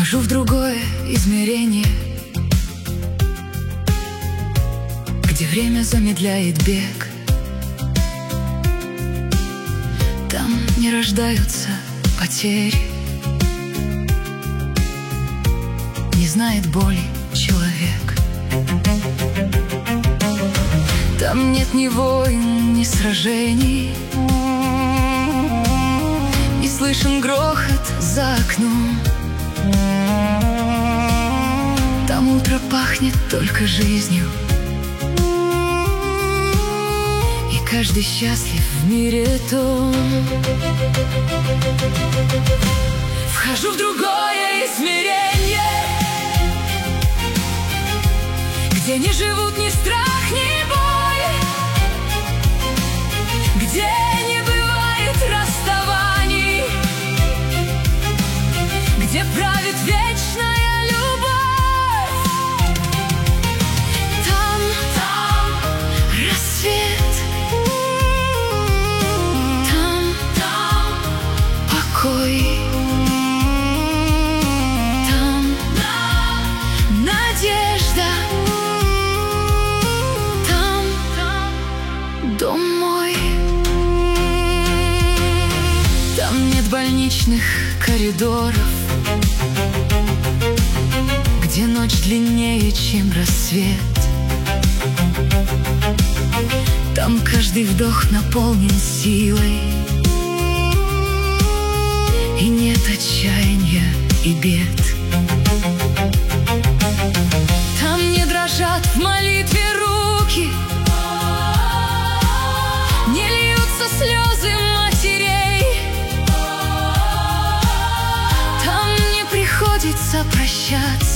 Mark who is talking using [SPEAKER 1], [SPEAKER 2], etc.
[SPEAKER 1] Вхожу в другое измерение, где время замедляет бег. Там не рождаются потери, не знает боли человек. Там нет ни войн, ни сражений, не слышен грохот за окном. Там утро пахнет только жизнью, и каждый счастлив в мире том. Вхожу в другое измерение, где не живут ни страх, ни боль, где не бывает расставаний, где правит вечная любовь. Там рассвет, там покой, там надежда, там дом мой. Там нет больничных коридоров, где ночь длиннее, чем рассвет. Там каждый вдох наполнен силой, и нет отчаяния и бед. Там не дрожат в молитве руки, не льются слезы матерей. Там не приходится прощаться,